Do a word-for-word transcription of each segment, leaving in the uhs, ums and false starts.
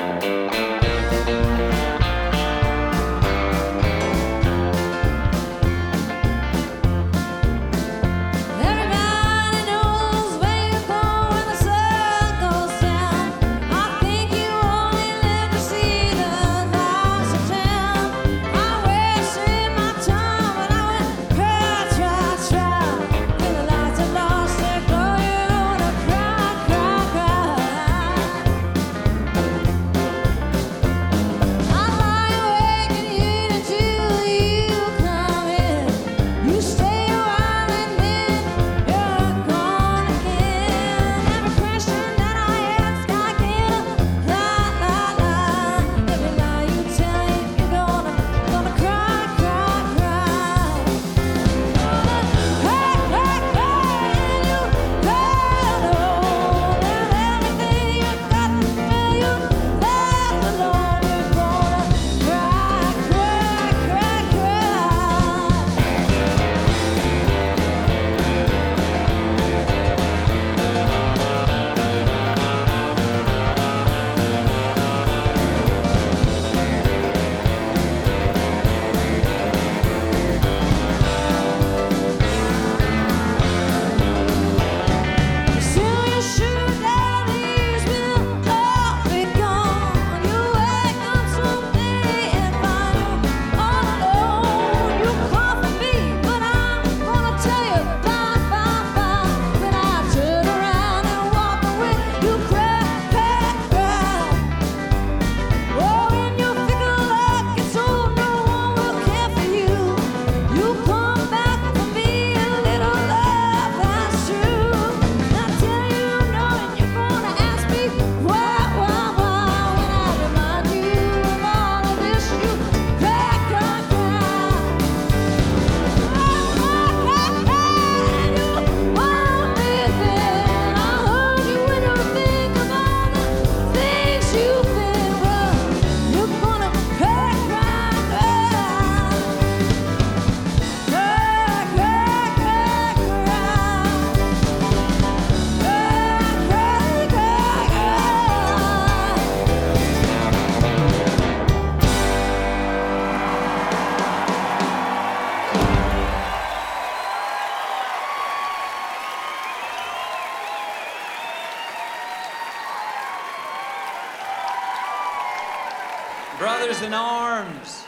Brothers in arms,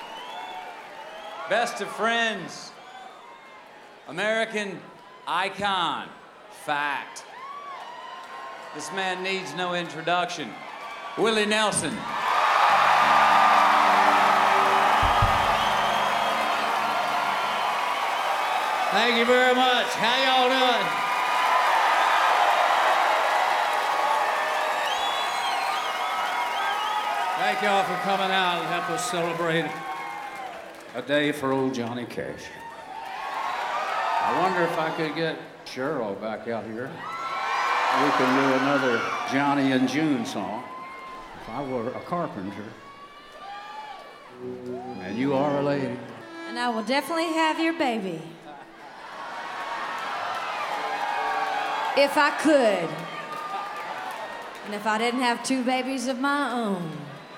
best of friends, American icon, fact. This man needs no introduction. Willie Nelson. Thank you very much. How y'all doing? Thank y'all for coming out and help us celebrate a day for old Johnny Cash. I wonder if I could get Cheryl back out here. We can do another Johnny and June song. If I were a carpenter, and you are a lady. And I will definitely have your baby. If I could. And if I didn't have two babies of my own.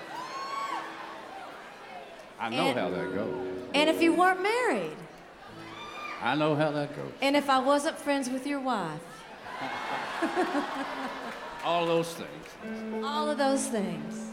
I know and, how that goes. And if you weren't married. I know how that goes. And if I wasn't friends with your wife. All those things. All of those things.